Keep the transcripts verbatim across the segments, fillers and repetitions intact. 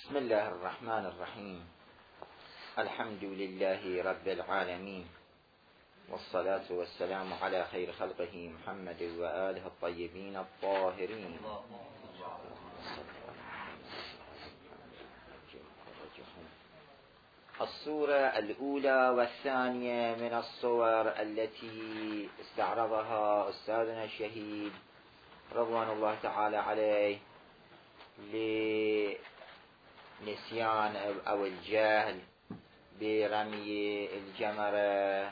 بسم الله الرحمن الرحيم. الحمد لله رب العالمين، والصلاة والسلام على خير خلقه محمد وآله الطيبين الطاهرين. الصورة الأولى والثانية من الصور التي استعرضها أستاذنا الشهيد رضوان الله تعالى عليه لنسيان أو الجهل برمي الجمرة،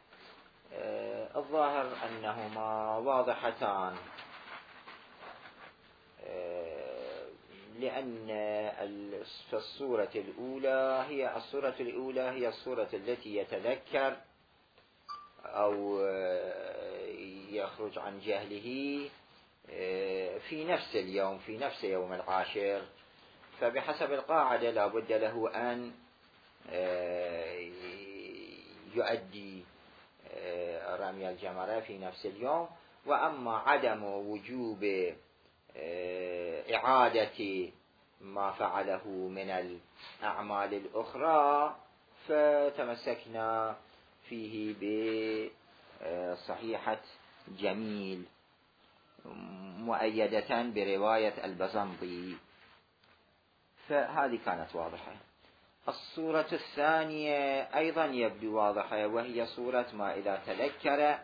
الظاهر أنهما واضحتان، لأن في الصورة الأولى هي الصورة الأولى هي الصورة التي يتذكر أو يخرج عن جهله في نفس اليوم في نفس يوم العاشر، فبحسب القاعدة لا بد له أن يؤدي رمي الجمرة في نفس اليوم. وأما عدم وجوب إعادة ما فعله من الأعمال الأخرى فتمسكنا فيه بصحيحة جميل مؤيدة برواية البزنطي، فهذه كانت واضحة. الصورة الثانية أيضا يبدو واضحة، وهي صورة ما إذا تذكر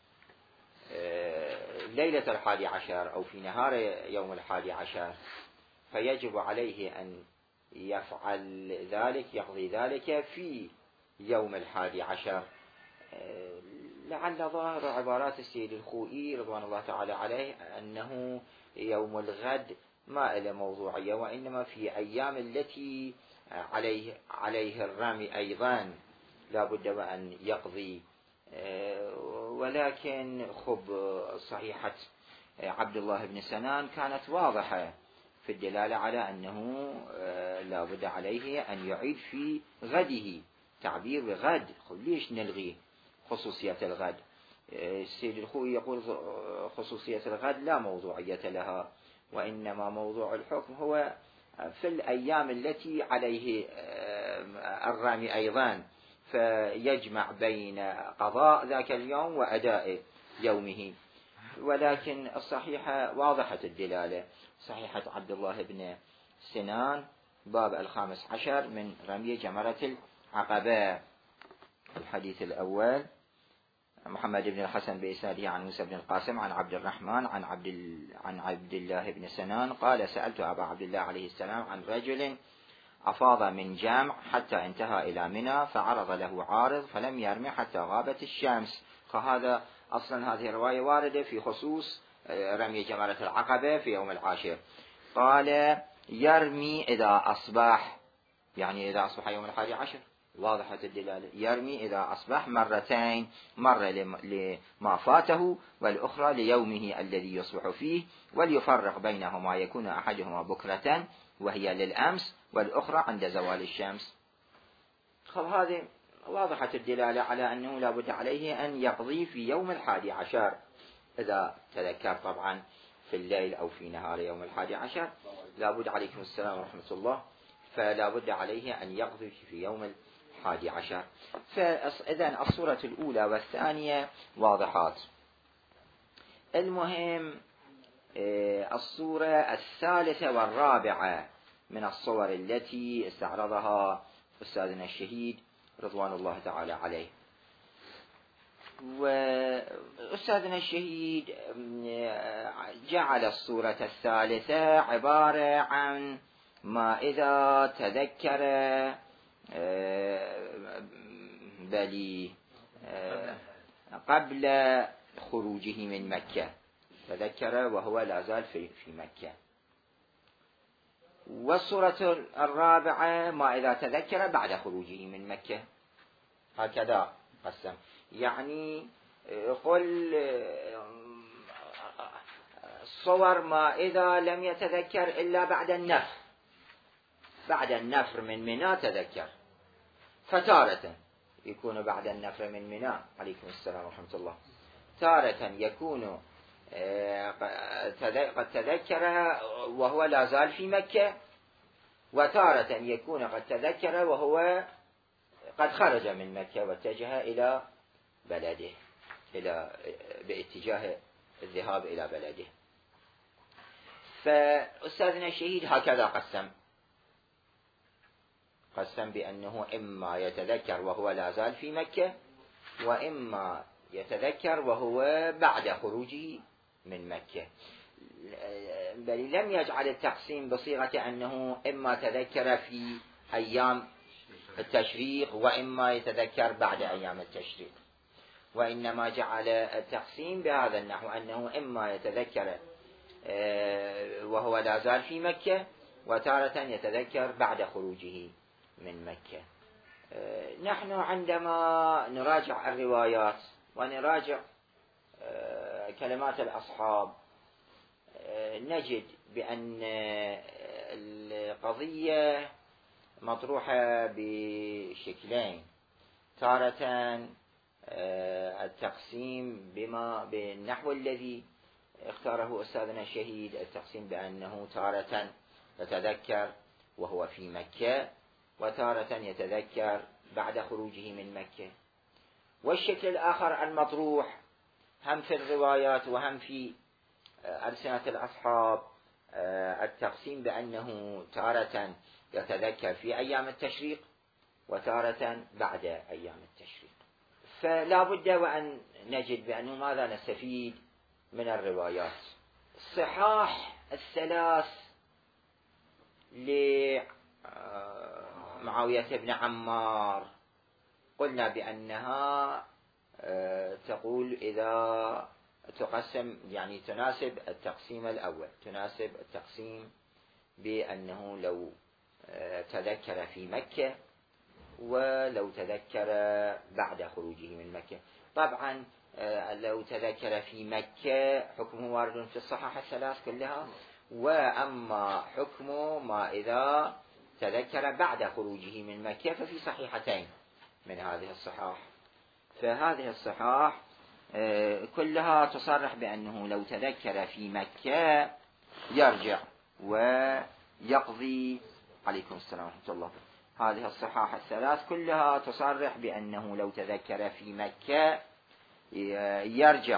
ليلة الحادي عشر أو في نهار يوم الحادي عشر فيجب عليه أن يفعل ذلك، يقضي ذلك في يوم الحادي عشر. لعل ظاهر عبارات السيد الخوئي رضوان الله تعالى عليه أنه يوم الغد ما إلى موضوعية، وإنما في أيام التي عليه عليه الرمي أيضا لا بد وأن يقضي. ولكن خب صحيحة عبد الله بن سنان كانت واضحة في الدلالة على أنه لا بد عليه أن يعيد في غده، تعبير بغد. ليش نلغي خصوصية الغد؟ السيد الخوئي يقول خصوصية الغد لا موضوعية لها، وإنما موضوع الحكم هو في الأيام التي عليه الرمي أيضا، فيجمع بين قضاء ذاك اليوم وأداء يومه. ولكن الصحيحة واضحة الدلالة، صحيحة عبد الله بن سنان باب الخامس عشر من رمي جمرة العقبة. الحديث الأول محمد بن الحسن بإسناده عن موسى بن القاسم عن عبد الرحمن عن عبد عن عبد الله بن سنان قال: سألت أبا عبد الله عليه السلام عن رجل أفاض من جمع حتى انتهى إلى منى فعرض له عارض فلم يرمي حتى غابت الشمس. فهذا أصلا هذه الرواية واردة في خصوص رمي جمرة العقبة في يوم العاشر. قال: يرمي إذا أصبح، يعني إذا أصبح يوم الحادي عشر، واضحة الدلالة. يرمي إذا أصبح مرتين، مرة لما فاته والأخرى ليومه الذي يصبح فيه، وليفرق بينهما، يكون أحدهما بكرة وهي للأمس والأخرى عند زوال الشمس. خب هذه واضحة الدلالة على أنه لا بد عليه أن يقضي في يوم الحادي عشر، إذا تذكر طبعا في الليل أو في نهار يوم الحادي عشر لا بد، عليكم السلام ورحمة الله، فلا بد عليه أن يقضي في يوم الحادي عشر. فإذن الصورة الأولى والثانية واضحات. المهم الصورة الثالثة والرابعة من الصور التي استعرضها أستاذنا الشهيد رضوان الله تعالى عليه. وأستاذنا الشهيد جعل الصورة الثالثة عبارة عن ما إذا تذكر بلي قبل خروجه من مكة، تذكر وهو لا زال في مكة. والصورة الرابعة ما إذا تذكر بعد خروجه من مكة، هكذا قسم. يعني قل صور ما إذا لم يتذكر إلا بعد النفر، بعد النفر من منى تذكر، فتارة يكون بعد النفر من منى، عليكم السلام ورحمة الله، تارة يكون قد تذكر وهو لا زال في مكة، وتارة يكون قد تذكر وهو قد خرج من مكة واتجه إلى بلده، إلى باتجاه الذهاب إلى بلده. فأستاذنا الشهيد هكذا قسم قسم بأنه إما يتذكر وهو لا زال في مكة، وإما يتذكر وهو بعد خروجه من مكة، بل لم يجعل التقسيم بصيغة أنه إما تذكر في أيام التشريق وإما يتذكر بعد أيام التشريق، وإنما جعل التقسيم بهذا النحو، أنه إما يتذكر وهو لا زال في مكة، وتارة يتذكر بعد خروجه من مكة. نحن عندما نراجع الروايات ونراجع كلمات الأصحاب نجد بأن القضية مطروحة بشكلين، تارة التقسيم بما بالنحو الذي اختاره أستاذنا الشهيد، التقسيم بأنه تارة يتذكر وهو في مكة، وتارة يتذكر بعد خروجه من مكة. والشكل الآخر المطروح هم في الروايات وهم في ألسنة الأصحاب التقسيم بأنه تارة يتذكر في أيام التشريق وتارة بعد أيام التشريق. فلا بد وأن نجد بأنه ماذا نستفيد من الروايات. الصحاح الثلاث لمعاوية بن عمار قلنا بأنها تقول إذا تقسم يعني تناسب التقسيم الأول، تناسب التقسيم بأنه لو تذكر في مكة ولو تذكر بعد خروجه من مكة. طبعا لو تذكر في مكة حكمه وارد في الصحاح الثلاث كلها، وأما حكمه ما إذا تذكر بعد خروجه من مكة ففي صحيحتين من هذه الصحاح. فهذه الصحاح كلها تصرح بأنه لو تذكر في مكة يرجع ويقضي. عليكم السلام ورحمة الله. هذه الصحاح الثلاث كلها تصرح بأنه لو تذكر في مكة يرجع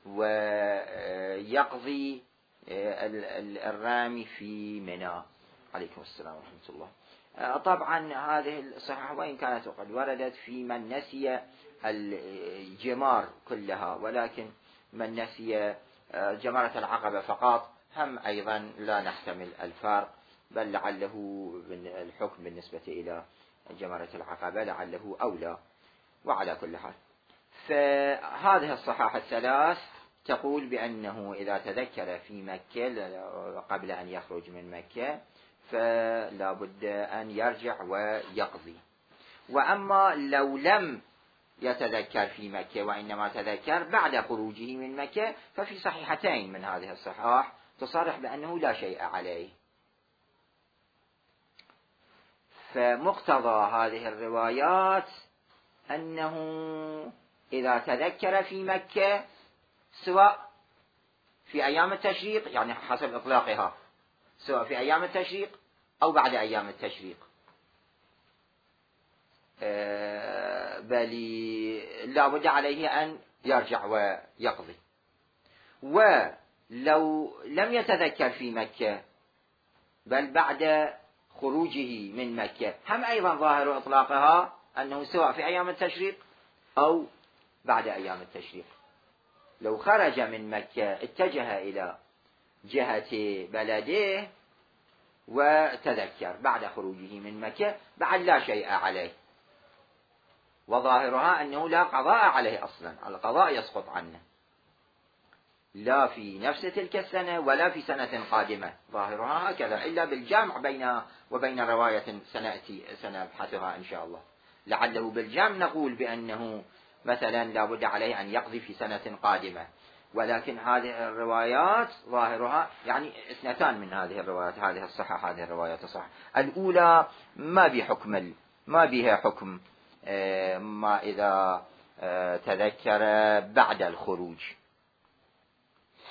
ويقضي الرامي في منى. عليكم السلام ورحمة الله. طبعا هذه الصحاح وإن كانت قد وردت في من نسي الجمار كلها، ولكن من نسي جمرة العقبة فقط هم أيضا لا نحتمل الفرق، بل لعله الحكم بالنسبة إلى جمرة العقبة لعله أولى. وعلى كل حال فهذه الصحاح الثلاث تقول بأنه إذا تذكر في مكة قبل أن يخرج من مكة فلا بد أن يرجع ويقضي. وأما لو لم يتذكر في مكة وإنما تذكر بعد خروجه من مكة ففي صحيحتين من هذه الصحاح تصرح بأنه لا شيء عليه. فمقتضى هذه الروايات أنه إذا تذكر في مكة سواء في أيام التشريق يعني حسب إطلاقها، سواء في أيام التشريق أو بعد أيام التشريق، بل لا بد عليه أن يرجع ويقضي. ولو لم يتذكر في مكة بل بعد خروجه من مكة هم أيضا ظاهر إطلاقها أنه سواء في أيام التشريق أو بعد أيام التشريق. لو خرج من مكة اتجه إلى جهة بلده وتذكر بعد خروجه من مكة بعد لا شيء عليه، وظاهرها أنه لا قضاء عليه أصلا، القضاء يسقط عنه لا في نفس تلك السنة ولا في سنة قادمة، ظاهرها هكذا، إلا بالجامع بين وبين رواية سنأتي سنبحثها إن شاء الله. لعله بالجامع نقول بأنه مثلا لا بد عليه أن يقضي في سنة قادمة، ولكن هذه الروايات ظاهرها يعني اثنتان من هذه الروايات، هذه الصحة هذه الروايات الصحة الأولى ما بحكم ما بها حكم ما إذا تذكر بعد الخروج،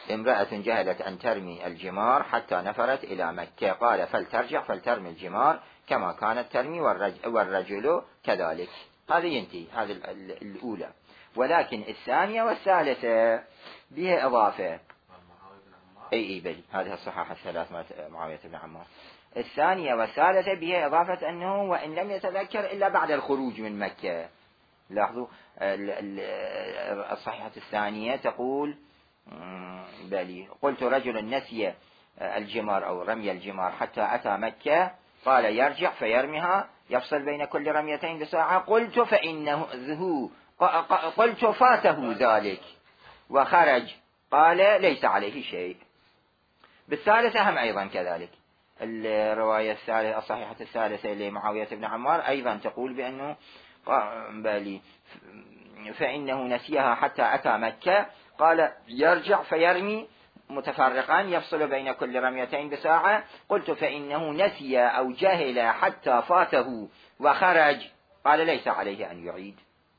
امرأة جهلت أن ترمي الجمار حتى نفرت إلى مكة، قال فلترجع فلترمي الجمار كما كانت ترمي والرجل, والرجل كذلك. هذا ينتهي، هذه الأولى. ولكن الثانية والثالثة بها إضافة. أي أي بل هذه الصحاح الثلاث معاوية بن عمار. الثانية والثالثة بها إضافة أنه وإن لم يتذكر إلا بعد الخروج من مكة. لاحظوا الصحيحة الثانية تقول بلي قلت رجل نسي الجمار أو رمي الجمار حتى أتى مكة، قال يرجع فيرميها يفصل بين كل رميتين بساعة، قلت فإنه ذهو قلت فاته ذلك وخرج، قال ليس عليه شيء. بالثالثة هم أيضا كذلك. الرواية الثالثة الصحيحة الثالثة لمعاوية بن عمار أيضا تقول بأنه بالي فإنه نسيها حتى أتى مكة، قال يرجع فيرمي متفرقا يفصل بين كل رميتين بساعة، قلت فإنه نسي أو جهل حتى فاته وخرج، قال ليس عليه أن يعيد.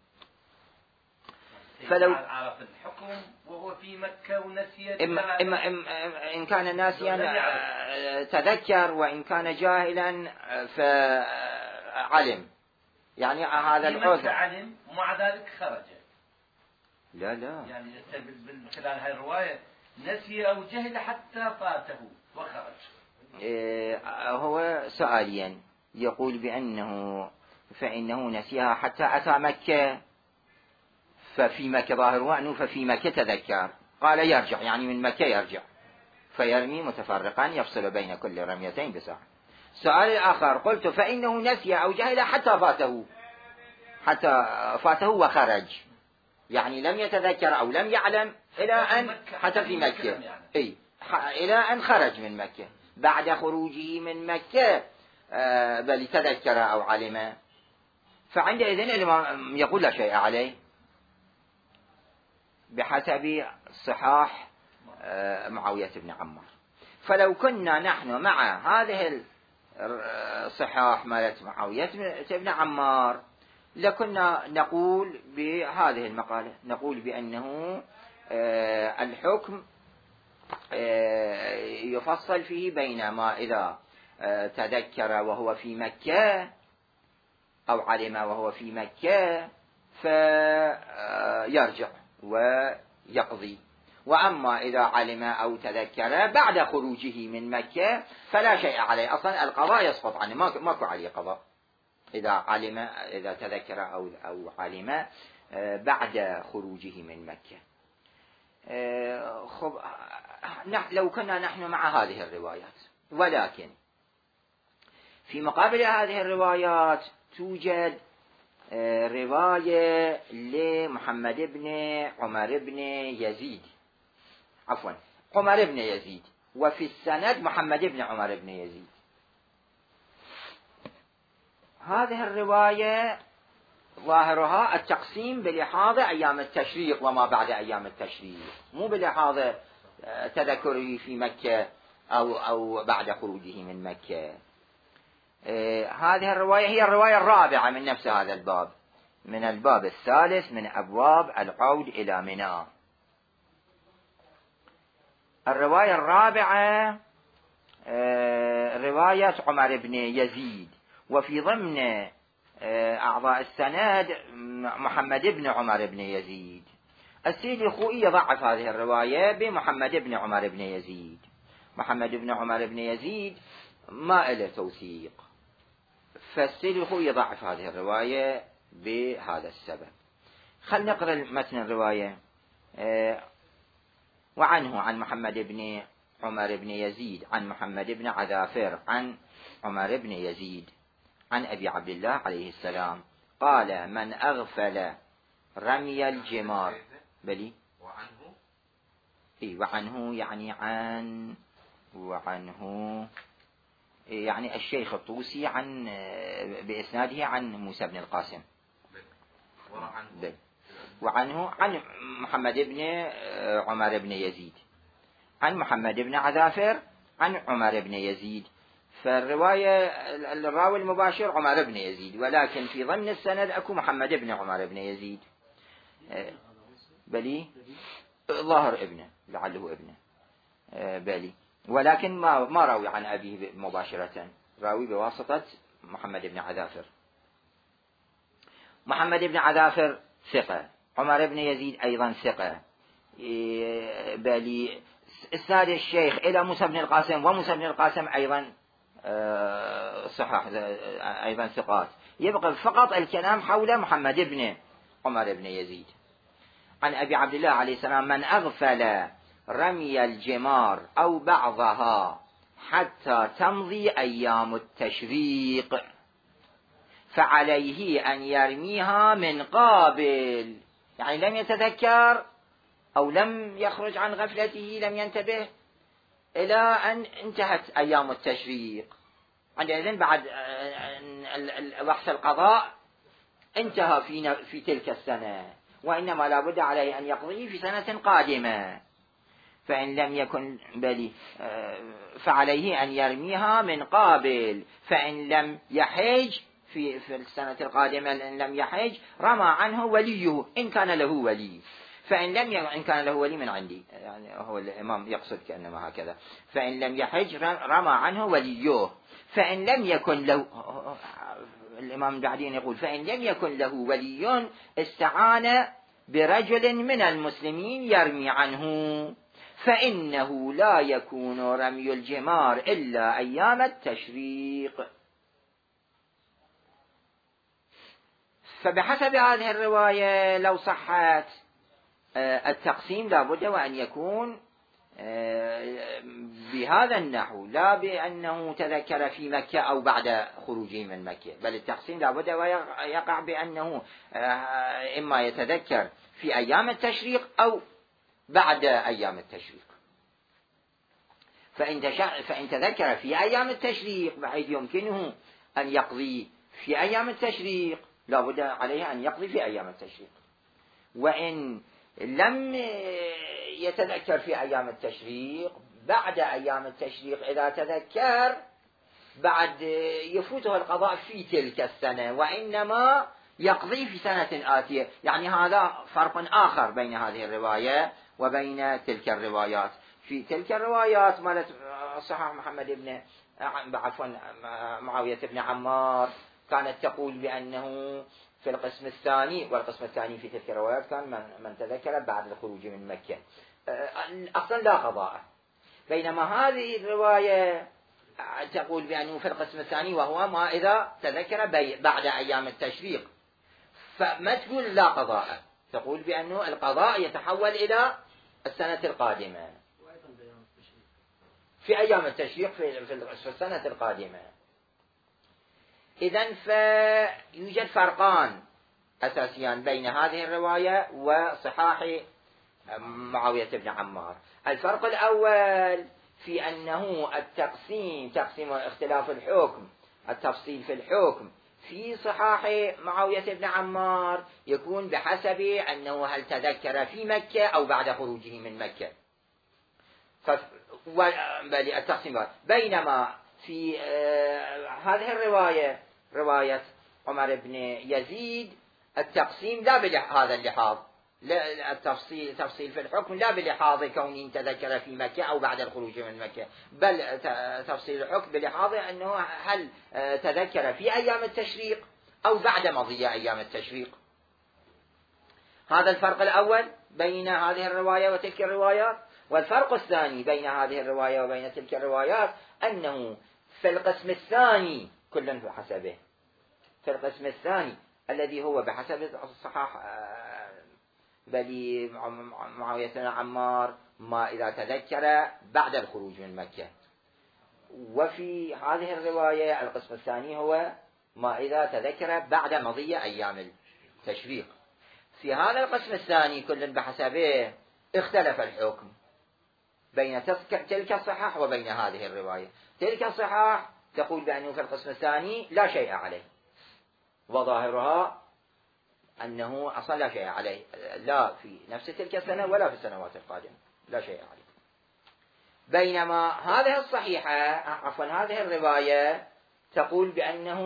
فلو عرف الحكم وهو في مكة ونسي إما إما إما إن كان ناسيا تذكر، وإن كان جاهلا فعلم، يعني هذا العذر علم ومع ذلك خرج. لا لا يعني من خلال هذه الرواية نسي أو جهل حتى فاته وخرج. إيه هو سؤاليا، يقول بأنه فإنه نسيها حتى أتى مكة، ففي مكة ظاهره أنه ففي مكة تذكر، قال يرجع يعني من مكة يرجع فيرمي متفرقا يفصل بين كل رميتين بساعة. السؤال الآخر قلت فإنه نسي أو جهل حتى فاته حتى فاته وخرج، يعني لم يتذكر أو لم يعلم إلى أن حتى في مكة أي إلى أن خرج من مكة. بعد خروجه من مكة آه بل تذكر أو علم، فعندئذ الإمام يقول لا شيء عليه بحسب صحاح آه معاوية بن عمار. فلو كنا نحن مع هذه الصحاح مالت معاوية بن عمار لكنا نقول بهذه المقالة، نقول بأنه آه الحكم آه يفصل فيه بين ما إذا آه تذكر وهو في مكة أو علم وهو في مكة فيرجع ويقضي، وأما إذا علم أو تذكر بعد خروجه من مكة فلا شيء عليه، أصلا القضاء يسقط عنه، ماكو عليه قضاء إذا علم إذا تذكر أو أو علم بعد خروجه من مكة. خب لو كنا نحن مع هذه الروايات، ولكن في مقابل هذه الروايات توجد رواية لمحمد بن عمر بن يزيد عفوا عمر بن يزيد، وفي السند محمد بن عمر بن يزيد. هذه الرواية ظاهرها التقسيم بلحاظ أيام التشريق وما بعد أيام التشريق، مو بلحاظ تذكره في مكة أو أو بعد خروجه من مكة. هذه الرواية هي الرواية الرابعة من نفس هذا الباب، من الباب الثالث من أبواب العود إلى منى. الرواية الرابعة رواية عمر بن يزيد، وفي ضمن أعضاء السند محمد بن عمر بن يزيد. السيد الخوئي يضعف هذه الرواية بمحمد بن عمر بن يزيد. محمد بن عمر بن يزيد ما له توثيق، فالسيد الخوئي يضعف هذه الرواية بهذا السبب. خلنا نقرأ متن الرواية. وعنه عن محمد بن عمر بن يزيد عن محمد بن عذافر عن عمر بن يزيد عن أبي عبد الله عليه السلام قال من أغفل رمي الجمار بلي وعنه إيه وعنه يعني عن وعنه يعني الشيخ الطوسي عن بإسناده عن موسى بن القاسم بل. وعنه عن محمد بن عمر بن يزيد عن محمد بن عذافر عن عمر بن يزيد. فالرواية الراوي المباشر عمر بن يزيد، ولكن في ضمن السند أكو محمد بن عمر بن يزيد بلي ظاهر ابنه، لعله ابنه بالي، ولكن ما ما راوي عن أبيه مباشرة، راوي بواسطة محمد بن عذافر. محمد بن عذافر ثقة، عمر بن يزيد أيضا ثقة، بالي إسناد الشيخ إلى موسى بن القاسم، وموسى بن القاسم أيضا صحاح أيضا ثقات. يبقى فقط الكلام حول محمد بن عمر بن يزيد. عن أبي عبد الله عليه السلام: من أغفل رمي الجمار أو بعضها حتى تمضي أيام التشريق فعليه أن يرميها من قابل، يعني لم يتذكر أو لم يخرج عن غفلته، لم ينتبه إلى أن انتهت أيام التشريق، عندئذ بعد وقت القضاء انتهى في في تلك السنة، وإنما لا بد عليه أن يقضي في سنة قادمة. فإن لم يكن بلي فعليه أن يرميها من قابل، فإن لم يحج في في السنة القادمة، إن لم يحج رمى عنه وليه إن كان له ولي، فإن لم ي... إن كان له ولي من عندي، يعني هو الإمام يقصد كأنما هكذا، فإن لم يحج رمى عنه وليه، فإن لم يكن له، الإمام بعدين يقول: فإن لم يكن له ولي استعان برجل من المسلمين يرمي عنه، فإنه لا يكون رمي الجمار إلا أيام التشريق. فبحسب هذه الرواية لو صحت التقسيم لابد وأن يكون بهذا النحو، لا بأنه تذكر في مكة أو بعد خروجه من مكة، بل التقسيم لابد ويقع بأنه إما يتذكر في أيام التشريق أو بعد أيام التشريق. فإن, فإن تذكر في أيام التشريق بحيث يمكنه أن يقضي في أيام التشريق لابد عليه أن يقضي في أيام التشريق. وإن لم يتذكر في أيام التشريق بعد أيام التشريق إذا تذكر بعد يفوته القضاء في تلك السنة، وإنما يقضي في سنة آتية. يعني هذا فرق آخر بين هذه الرواية وبين تلك الروايات. في تلك الروايات مالت صحاح محمد بن عفوا معاوية بن عمار كانت تقول بأنه في القسم الثاني، والقسم الثاني في تلك الروايات كان من, من تذكر بعد الخروج من مكة أصلا لا قضاء، بينما هذه الرواية تقول بأنه في القسم الثاني وهو ما إذا تذكر بعد أيام التشريق، فما تقول لا قضاء، تقول بأنه القضاء يتحول إلى السنة القادمة في أيام التشريق في السنة القادمة. إذن فيوجد فرقان أساسيان بين هذه الرواية وصحاح معاوية بن عمار. الفرق الأول في أنه التقسيم تقسيم اختلاف الحكم، التفصيل في الحكم في صحاح معاوية بن عمار يكون بحسب أنه هل تذكر في مكة أو بعد خروجه من مكة، بل التقسيم. بينما في هذه الرواية رواية عمر بن يزيد التقسيم لا بهذا اللحاظ، لا التفصيل تفصيل في الحكم لا بلحاظ كونه تذكر في مكة أو بعد الخروج من مكة، بل تفصيل الحكم بلحاظ أنه هل تذكر في أيام التشريق أو بعد مضي أيام التشريق. هذا الفرق الأول بين هذه الرواية وتلك الروايات. والفرق الثاني بين هذه الرواية وبين تلك الروايات أنه في القسم الثاني كل بحسبه، في القسم الثاني الذي هو بحسب الصحاح بل معاوية بن عمار ما إذا تذكر بعد الخروج من مكة، وفي هذه الرواية القسم الثاني هو ما إذا تذكر بعد مضي أيام التشريق. في هذا القسم الثاني كل بحسبه اختلف الحكم بين تلك الصحاح وبين هذه الرواية. تلك الصحاح تقول بأنه في القسم الثاني لا شيء عليه، وظاهرها أنه أصلا لا شيء عليه، لا في نفس تلك السنة ولا في السنوات القادمة لا شيء عليه. بينما هذه الصحيحة عفوا هذه الرواية تقول بأنه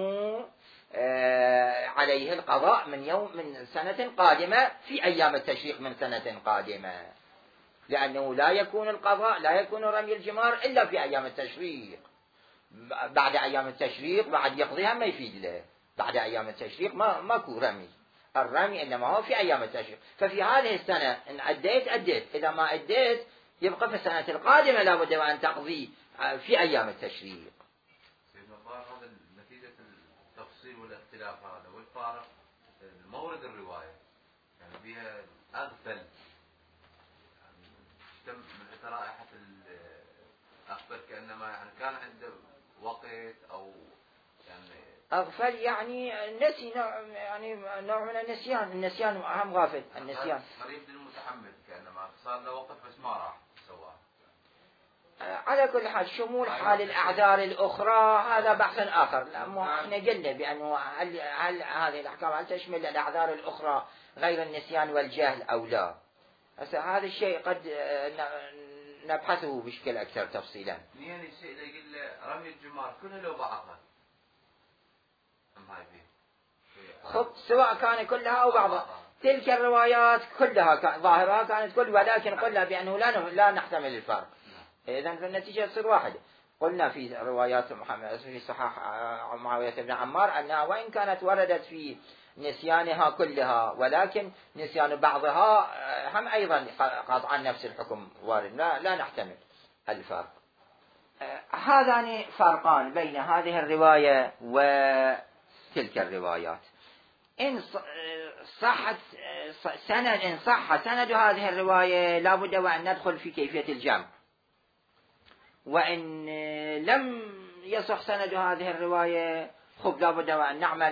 عليه القضاء من يوم من سنة قادمة في أيام التشريق من سنة قادمة. لأنه لا يكون القضاء لا يكون رمي الجمار إلا في أيام التشريق. بعد أيام التشريق بعد يقضيها ما يفيد له، بعد أيام التشريق ما ماكو رمي، الرمي إنما هو في أيام التشريق. ففي هذه السنة إن أديت أديت، إذا ما أديت يبقى في السنة القادمة لابد وأن تقضي في أيام التشريق. سيدنا الظاهر هذا نتيجة التفصيل والاختلاف هذا والفارق مورد الرواية يعني فيها أغفل، يعني تم من رائحة الأخبر كأنما يعني كان عنده وقت أو يعني أغفل يعني نسي نوع يعني نوع من النسيان، النسيان أهم غافل النسيان. قريب للمتحمل كأنما صار له وقت بس ما راح سواه. على كل حال شمول حال الأعذار الأخرى هذا بحث آخر. احنا قلنا بأنه هل, هل هذه الأحكام هل تشمل الأعذار الأخرى غير النسيان والجهل أو لا؟ هذا الشيء قد نبحثه بشكل أكثر تفصيلا. يعني الشيء اللي يقول رمي الجمار كله لو بعضها أم هاي فيه خب سواء كان كلها أو بعضها. تلك الروايات كلها ظاهرها كانت كل، ولكن قلنا بأنه لا لا نحتمل الفرق. إذن فالنتيجة تصير واحدة. قلنا في روايات محمد في صحاح معاوية بن عمار أنها وإن كانت وردت في نسيانها كلها ولكن نسيان بعضها هم أيضا قطعا نفس الحكم وارد، لا, لا نحتمل الفرق. هذان فرقان بين هذه الرواية وتلك الروايات. إن صحت سند إن صح سند هذه الرواية لابد وأن ندخل في كيفية الجمع، وإن لم يصح سند هذه الرواية خب لابد وأن نعمل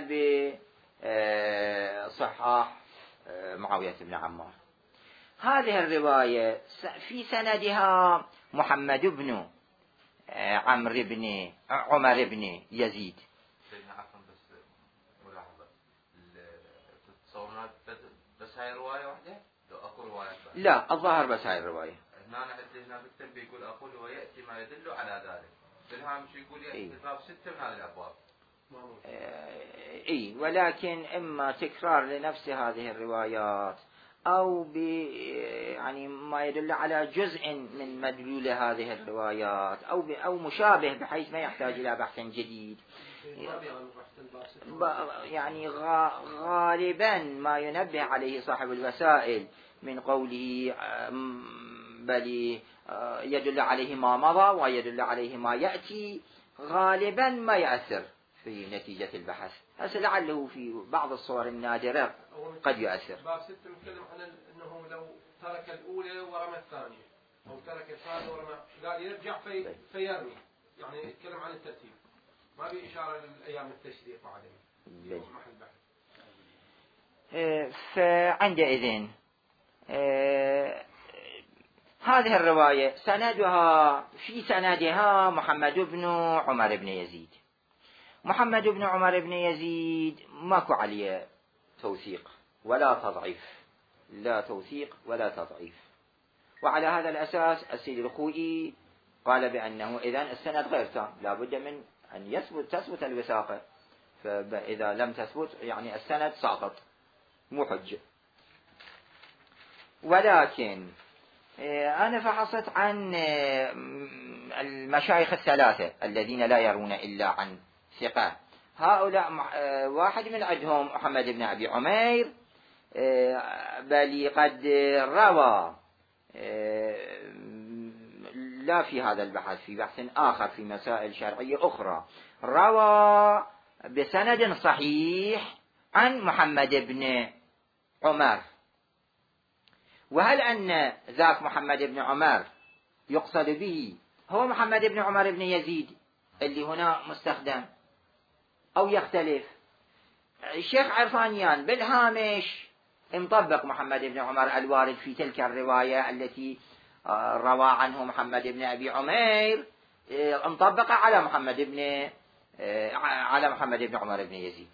بصحاح معاوية بن عمار. هذه الرواية في سندها محمد بن عمرو بن عمر بن يزيد. سيدنا عفوا بس ملاحظة، تتصورون بس هاي رواية واحدة؟ لو أكو رواية لا الظاهر بس هاي الرواية. هنا عندنا بالتنبيه يقول أقول ويأتي ما يدل على ذلك، بالهامش يقول يأتي باب ستة من هذه الأبواب. اي ولكن اما تكرار لنفس هذه الروايات او ب يعني ما يدل على جزء من مدلول هذه الروايات او ب او مشابه بحيث ما يحتاج الى بحث جديد. يعني غالبا ما ينبه عليه صاحب الوسائل من قوله بل يدل عليه ما مضى ويدل عليه ما يأتي غالبا ما يأثر في نتيجة البحث، هسه لعله في بعض الصور النادرة قد يؤثر. باب ستة نتكلم عن أنه لو ترك الأولى ورمى الثانية أو ترك الثانية ورمى قال يرجع في فيرمي، يعني يتكلم عن الترتيب ما في إشارة للأيام التشريق وعدم محل بحث. فعندئذ هذه الرواية سندها في سندها محمد بن عمر بن يزيد. محمد بن عمر بن يزيد ماكو عليه توثيق ولا تضعيف، لا توثيق ولا تضعيف، وعلى هذا الأساس السيد الخوئي قال بأنه إذن السند غير تام، لا بد من أن يثبت تثبت الوثاقة، فإذا لم تثبت يعني السند ساقط مو حجة. ولكن أنا فحصت عن المشايخ الثلاثة الذين لا يرون إلا عن ثقة، هؤلاء واحد من عندهم محمد بن أبي عمير بل قد روى لا في هذا البحث، في بحث آخر في مسائل شرعية أخرى روى بسند صحيح عن محمد بن عمر. وهل أن ذاك محمد بن عمر يقصد به هو محمد بن عمر بن يزيد اللي هنا مستخدم أو يختلف؟ الشيخ عرفانيان بالهامش مطبق محمد بن عمر الوارد في تلك الرواية التي روى عنه محمد بن أبي عمير، مطبقة على محمد بن على محمد بن عمر بن يزيد.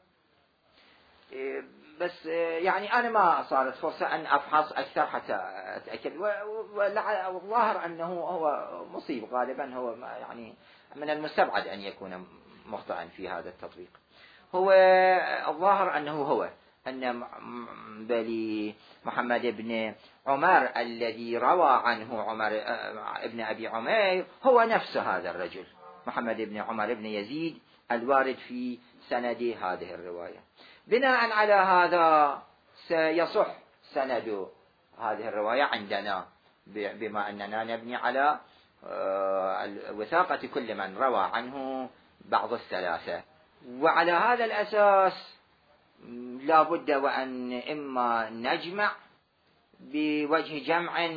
بس يعني أنا ما صارت فرصة أن أفحص أكثر حتى أتأكد، والظاهر أنه هو مصيب غالبا، هو يعني من المستبعد أن يكون مخطئا في هذا التطبيق. هو الظاهر أنه هو أن بلي محمد بن عمر الذي روى عنه عمر ابن أبي عمير هو نفس هذا الرجل محمد بن عمر بن يزيد الوارد في سند هذه الرواية. بناء على هذا سيصح سند هذه الرواية عندنا بما أننا نبني على وثاقة كل من روى عنه بعض الثلاثة، وعلى هذا الأساس لا بد وأن إما نجمع بوجه جمع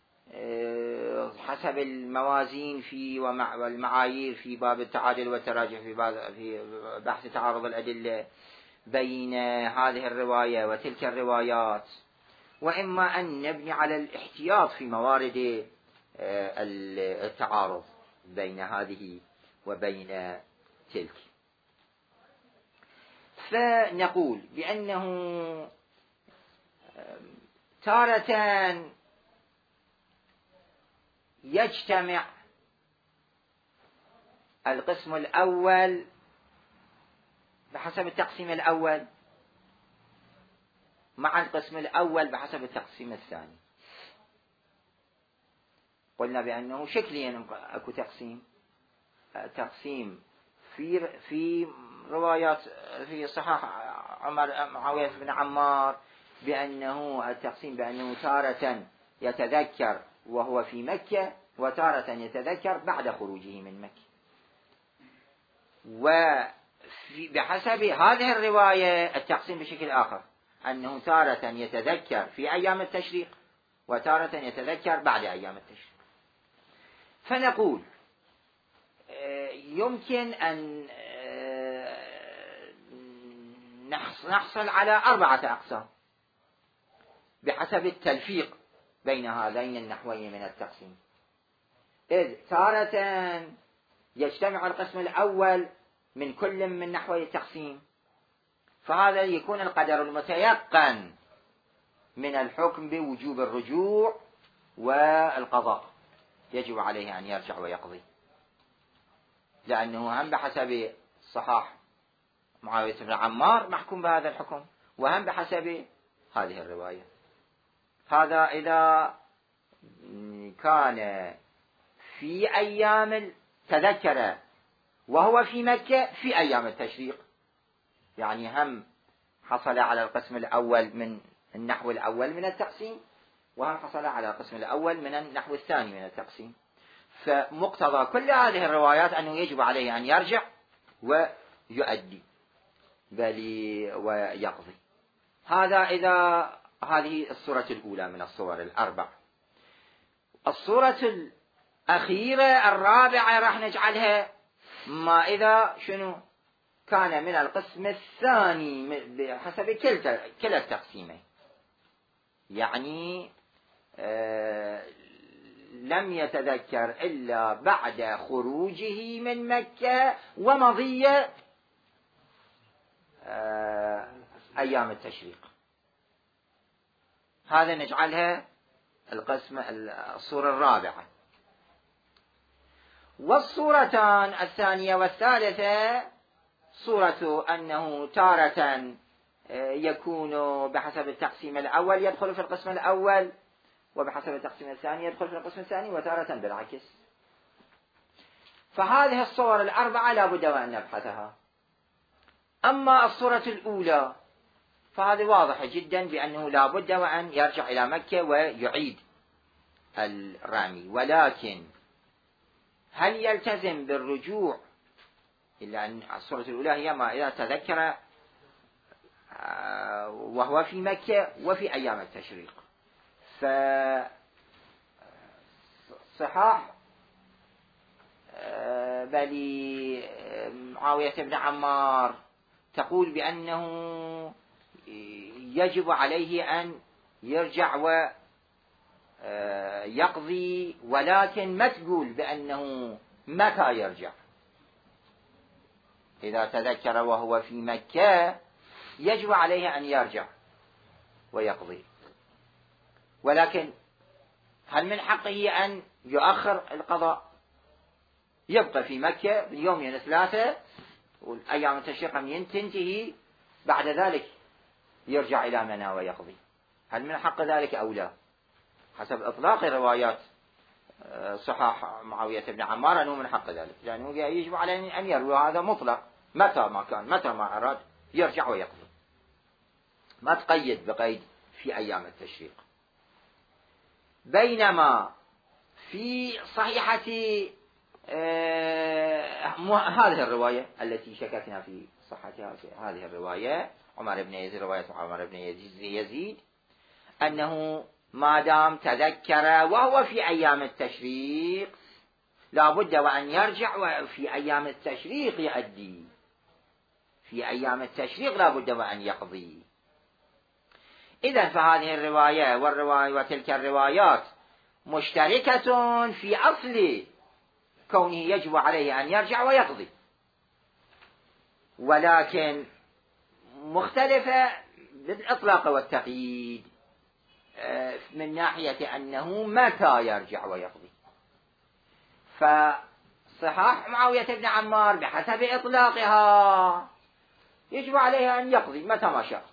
حسب الموازين في والمعايير في باب التعادل والتراجح في في بحث تعارض الأدلة بين هذه الرواية وتلك الروايات، وإما أن نبني على الاحتياط في موارد التعارض بين هذه وبين تلك. فنقول بأنه تارة يجتمع القسم الأول بحسب التقسيم الأول مع القسم الأول بحسب التقسيم الثاني. قلنا بأنه شكليا أكو تقسيم تقسيم في في روايات في صحاح عمر معاوية بن عمار بأنه التقسيم بأنه تارة يتذكر وهو في مكة وتارة يتذكر بعد خروجه من مكة. وبحسب هذه الرواية التقسيم بشكل آخر أنه تارة يتذكر في أيام التشريق وتارة يتذكر بعد أيام التشريق. فنقول يمكن أن نحصل على أربعة أقسام بحسب التلفيق بين هذين النحوين من التقسيم. إذ تارة يجتمع القسم الأول من كل من نحوي التقسيم، فهذا يكون القدر المتيقن من الحكم بوجوب الرجوع والقضاء، يجب عليه أن يرجع ويقضي، لأنه هم بحسب صحاح معاوية بن عمار محكوم بهذا الحكم، وهم بحسب هذه الرواية. هذا إذا كان في أيام تذكر وهو في مكة في أيام التشريق، يعني هم حصل على القسم الأول من النحو الأول من التقسيم، وهم حصل على القسم الأول من النحو الثاني من التقسيم. فمقتضى كل هذه الروايات أنه يجب عليه أن يرجع ويؤدي بل ويقضي. هذا إذا هذه الصورة الأولى من الصور الأربع. الصورة الأخيرة الرابعة راح نجعلها ما إذا شنو كان من القسم الثاني بحسب كلتا كلا التقسيمين، يعني آه لم يتذكر إلا بعد خروجه من مكة ومضي آه أيام التشريق. هذا نجعلها القسم الصورة الرابعة. والصورتان الثانية والثالثة صورة أنه تارة يكون بحسب التقسيم الأول يدخل في القسم الأول، وبحسب التقسيم الثاني يدخل في القسم الثاني، وتارة بالعكس. فهذه الصور الأربعة لا بد وأن نبحثها. أما الصورة الأولى فهذه واضحة جدا بأنه لا بد وأن يرجع إلى مكة ويعيد الرمي، ولكن هل يلتزم بالرجوع؟ إلا أن الصورة الأولى هي ما إذا تذكر وهو في مكة وفي أيام التشريق. فصحاح بلي معاوية بن عمار تقول بأنه يجب عليه أن يرجع ويقضي، ولكن ما تقول بأنه متى يرجع. إذا تذكر وهو في مكة يجب عليه أن يرجع ويقضي، ولكن هل من حقه أن يؤخر القضاء يبقى في مكة يومين ثلاثة والأيام التشريق تنتهي، بعد ذلك يرجع إلى منى ويقضي؟ هل من حق ذلك أو لا؟ حسب إطلاق الروايات صحاح معاوية بن عمار أنه من حق ذلك، لأنه يجب عليه أن يروي هذا مطلق متى ما كان، متى ما أراد يرجع ويقضي، ما تقيد بقيد في أيام التشريق. بينما في صحيحة آه هذه الرواية التي شككنا في صحتها، في هذه الرواية عمر بن يزيد، رواية عمر بن يزيد أنه ما دام تذكر وهو في أيام التشريق لا بد وأن يرجع، وفي أيام التشريق يؤدي، في أيام التشريق لا بد وأن يقضي. إذن فهذه الرواية والرواية وتلك الروايات مشتركة في أصل كونه يجب عليه أن يرجع ويقضي، ولكن مختلفة بالإطلاق والتقييد من ناحية أنه متى يرجع ويقضي. فصحاح معاوية بن عمار بحسب إطلاقها يجب عليه أن يقضي متى ما شاء،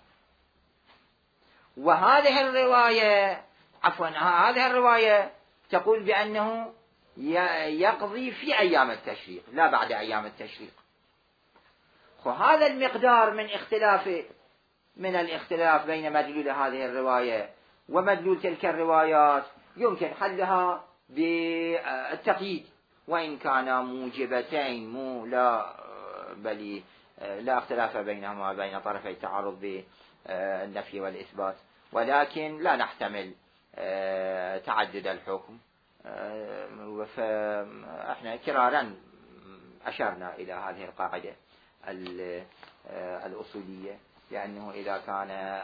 وهذه الرواية عفوا هذه الرواية تقول بأنه يقضي في أيام التشريق لا بعد أيام التشريق. وهذا المقدار من اختلاف من الاختلاف بين مدلول هذه الرواية ومدلول تلك الروايات يمكن حلها بالتقييد، وإن كان موجبتين مو لا بل لا اختلاف بينهما بين طرفي تعارض بالنفي والإثبات، ولكن لا نحتمل تعدد الحكم. فإحنا كرارا أشرنا إلى هذه القاعدة الأصولية، لأنه إذا كان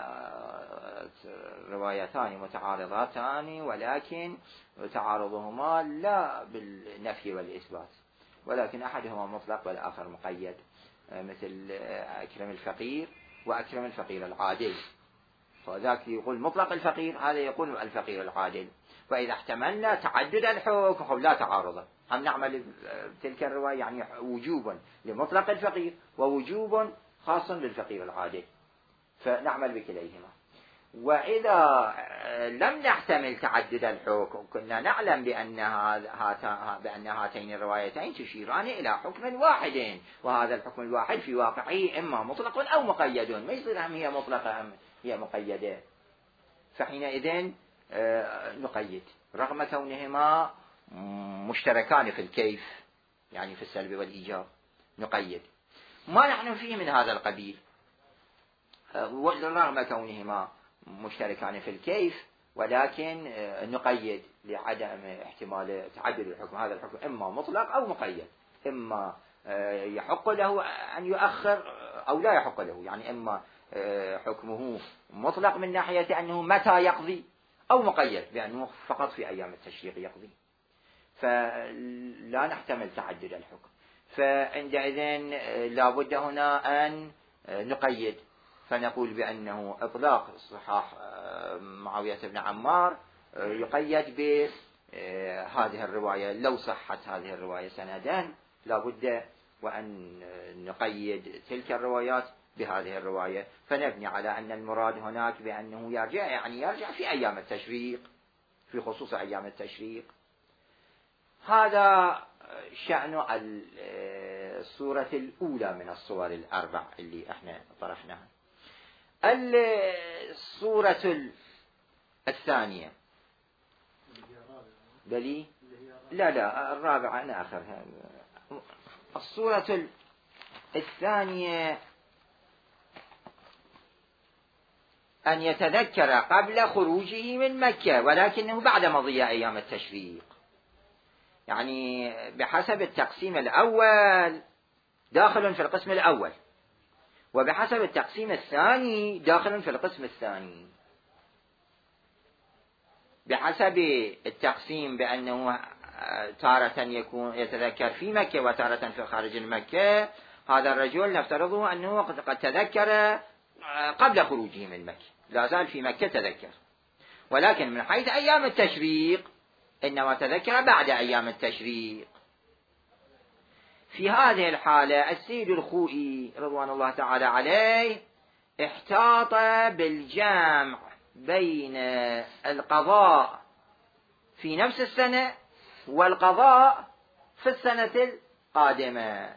روايتان متعارضتان ولكن تعارضهما لا بالنفي والإثبات، ولكن أحدهما مطلق والآخر مقيد، مثل أكرم الفقير وأكرم الفقير العادل، فذاك يقول مطلق الفقير، هذا يقول الفقير العادل. وإذا احتملنا تعدد الحكم لا تعارض، هم نعمل تلك الرواية يعني وجوب لمطلق الفقير ووجوب خاص بالفقير العادل، فنعمل بكليهما. وإذا لم نحتمل تعدد الحكم كنا نعلم بأن هذا بأن هاتين الروايتين تشيران إلى حكم واحد، وهذا الحكم الواحد في واقعه إما مطلق أو مقيد، ما يصير هم هي مطلقة أم هي مقيدة، فحينئذ نقيد رغم كونهما مشتركان في الكيف يعني في السلب والإيجاب، نقيد ما نحن فيه من هذا القبيل، رغم كونهما مشتركان في الكيف ولكن نقيد لعدم احتمال تعدد الحكم. هذا الحكم إما مطلق أو مقيد، إما يحق له أن يؤخر أو لا يحق له، يعني إما حكمه مطلق من ناحية أنه متى يقضي، أو مقيد بأنه فقط في أيام التشريق يقضي، فلا نحتمل تعدد الحكم. فعندئذ لا بد هنا أن نقيد، فنقول بأنه إطلاق صحاح معاوية بن عمار يقيد بهذه الرواية، لو صحت هذه الرواية سندا لا بد وأن نقيد تلك الروايات بهذه الرواية، فنبني على أن المراد هناك بأنه يرجع يعني يرجع في أيام التشريق، في خصوص أيام التشريق. هذا شأن الصورة الأولى من الصور الأربع اللي احنا طرحناها. الصورة الثانية بلي لا لا الرابعة أنا آخرها. الصورة الثانية أن يتذكر قبل خروجه من مكة ولكنه بعد مضي أيام التشريق، يعني بحسب التقسيم الأول داخل في القسم الأول، وبحسب التقسيم الثاني داخل في القسم الثاني. بحسب التقسيم بأنه تارة يكون يتذكر في مكة وتارة في خارج مكة، هذا الرجل نفترضه أنه قد تذكر قبل خروجه من مكة، لا زال في مكة تذكر، ولكن من حيث أيام التشريق إنما تذكر بعد أيام التشريق. في هذه الحالة السيد الخوئي رضوان الله تعالى عليه احتاط بالجمع بين القضاء في نفس السنة والقضاء في السنة القادمة،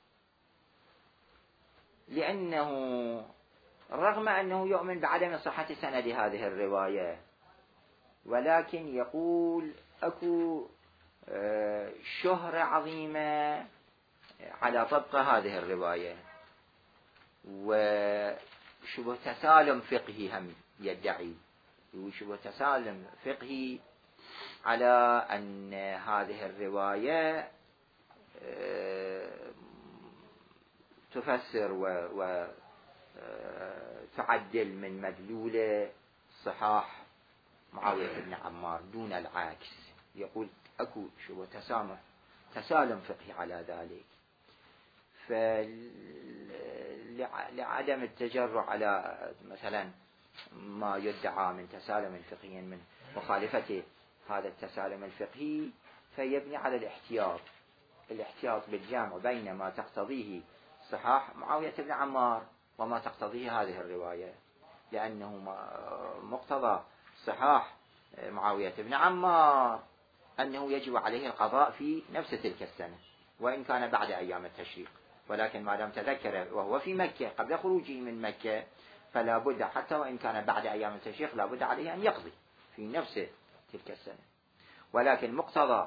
لأنه رغم أنه يؤمن بعدم صحة سند هذه الرواية، ولكن يقول أكو شهرة عظيمة على طبق هذه الرواية، وشبه تسالم فقهي هم يدعي، وشبه تسالم فقهي على أن هذه الرواية تفسر وتعدل من مدلول صحاح معاوية بن عمار دون العكس. يقول أكو شبه تسامح تسالم فقهي على ذلك، فلعدم التجرع على مثلا ما يدعى من تسالم فقهي من مخالفة هذا التسالم الفقهي، فيبني على الاحتياط الاحتياط بالجمع بين ما تقتضيه صحاح معاوية بن عمار وما تقتضيه هذه الرواية، لأنه مقتضى صحاح معاوية بن عمار أنه يجب عليه القضاء في نفس تلك السنة وإن كان بعد أيام التشريق، ولكن ما دام تذكر وهو في مكة قبل خروجه من مكة فلا بد حتى وإن كان بعد أيام التشريق لا بد عليه أن يقضي في نفس تلك السنة. ولكن مقتضى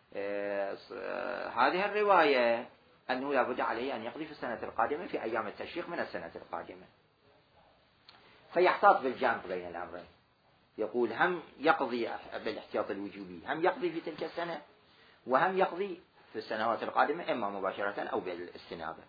هذه الرواية أنه لا بد عليه أن يقضي في السنة القادمة في أيام التشريق من السنة القادمة، فيحتاط بالجمع بين الأمرين، يقول هم يقضي بالاحتياط الوجوبي، هم يقضي في تلك السنة وهم يقضي في السنوات القادمة إما مباشرة أو بالاستنابة.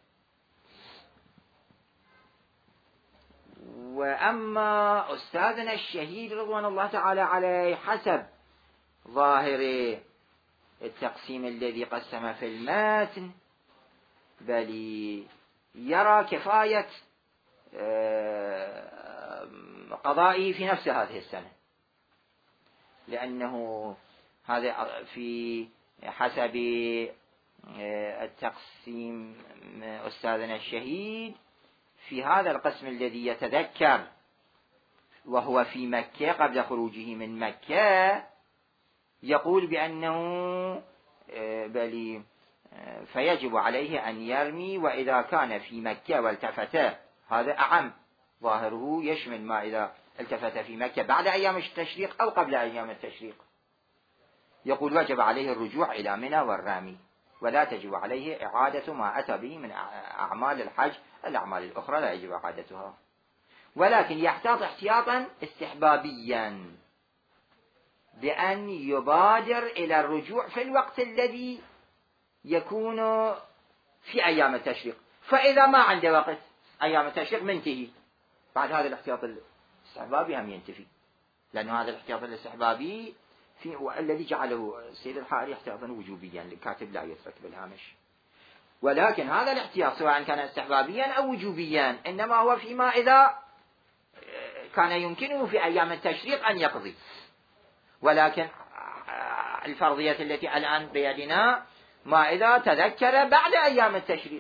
وأما أستاذنا الشهيد رضوان الله تعالى عليه حسب ظاهر التقسيم الذي قسم في المتن بل يرى كفاية قضائه في نفس هذه السنة، لأنه هذا في حسب التقسيم أستاذنا الشهيد في هذا القسم الذي يتذكر وهو في مكة قبل خروجه من مكة، يقول بأنه بل فيجب عليه أن يرمي وإذا كان في مكة والتفت، هذا أعم ظاهره يشمل ما إذا التفت في مكة بعد أيام التشريق أو قبل أيام التشريق. يقول وجب عليه الرجوع إلى منى والرامي، ولا تجب عليه إعادة ما أتى به من أعمال الحج، الأعمال الأخرى لا يجب إعادتها، ولكن يحتاط احتياطا استحبابيا بأن يبادر إلى الرجوع في الوقت الذي يكون في أيام التشريق، فإذا ما عنده وقت أيام التشريق منتهي بعد هذا الاحتياط الاستحبابي هم ينتفي، لأن هذا الاحتياط الاستحبابي في الذي جعله السيد الحائري احتياطا وجوبيا، الكاتب لا يترك بالهامش، ولكن هذا الاحتياط سواء كان استحبابيا أو وجوبيا إنما هو فيما إذا كان يمكنه في أيام التشريق أن يقضي، ولكن الفرضية التي الآن بيدنا ما إذا تذكر بعد أيام التشريق،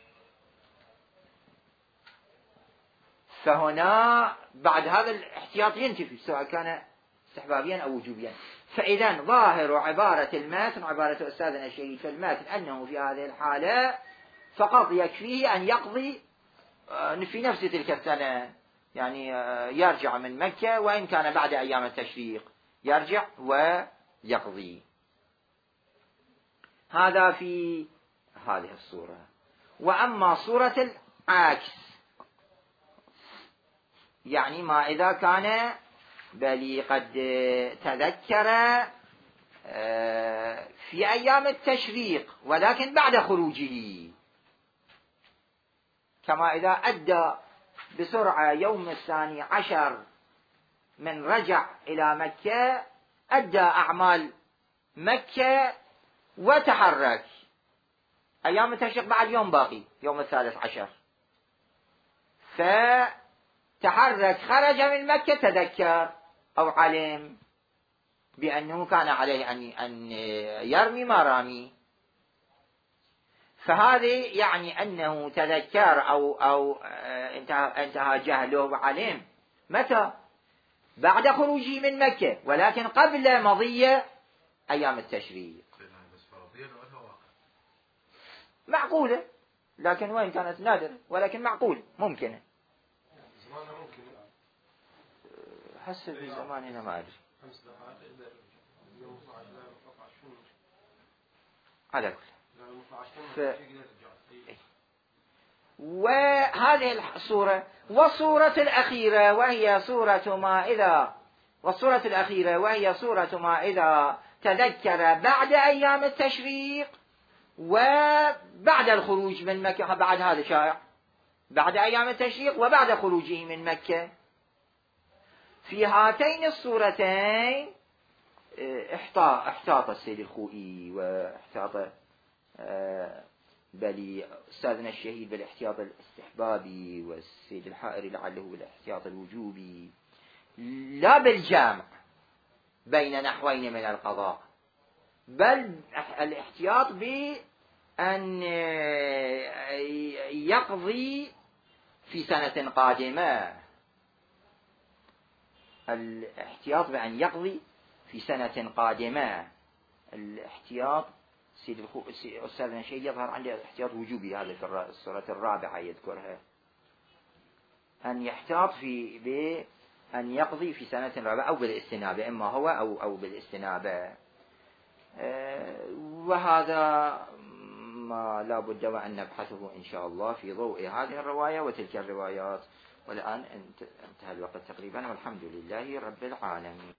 فهنا بعد هذا الاحتياط ينتفي سواء كان استحبابيا أو وجوبيا. فإذا ظاهر عبارة المتن عبارة أستاذنا الشهيد في المتن أنه في هذه الحالة فقط يكفيه أن يقضي في نفس تلك السنة، يعني يرجع من مكة وإن كان بعد أيام التشريق يرجع ويقضي. هذا في هذه الصورة. وأما صورة العكس، يعني ما إذا كان بل قد تذكر في أيام التشريق ولكن بعد خروجه، كما إذا أدى بسرعة يوم الثاني عشر من رجع إلى مكة أدى أعمال مكة وتحرك، أيام التشريق بعد يوم باقي يوم الثالث عشر، فتحرك خرج من مكة تذكر أو علم بأنه كان عليه أن يرمي ما رامي، فهذه يعني أنه تذكر أو أو انتهى, انتهى جهله وعلم متى؟ بعد خروجه من مكة، ولكن قبل مضي أيام التشريق. معقولة، لكن وين كانت نادرة، ولكن معقول ممكنة. زمانها ممكن حسب زماننا ما أدري. على كل. ف... وهذه الصورة والصورة الأخيرة وهي صورة ما إذا والصورة الأخيرة وهي صورة ما إذا تذكر بعد أيام التشريق وبعد الخروج من مكة. بعد هذا شائع، بعد أيام التشريق وبعد خروجه من مكة. في هاتين الصورتين احتاط السيد الخوئي واحتاط بل أستاذنا الشهيد بالاحتياط الاستحبابي، والسيد الحائري لعله بالاحتياط الوجوبي، لا بالجامع بين نحوين من القضاء، بل الاحتياط بأن يقضي في سنة قادمة، الاحتياط بأن يقضي في سنة قادمة. الاحتياط سيد الخو... أستاذنا الشهيد يظهر عنده احتياط وجوبي، هذا في السورة الرابعة يذكرها، أن يحتاط في بأن يقضي في سنة رابعة أو بالاستنابة، إما هو أو أو بالاستنابة. أه وهذا ما لا بد وأن نبحثه إن شاء الله في ضوء هذه الرواية وتلك الروايات. والآن انتهى الوقت تقريبا، والحمد لله رب العالمين.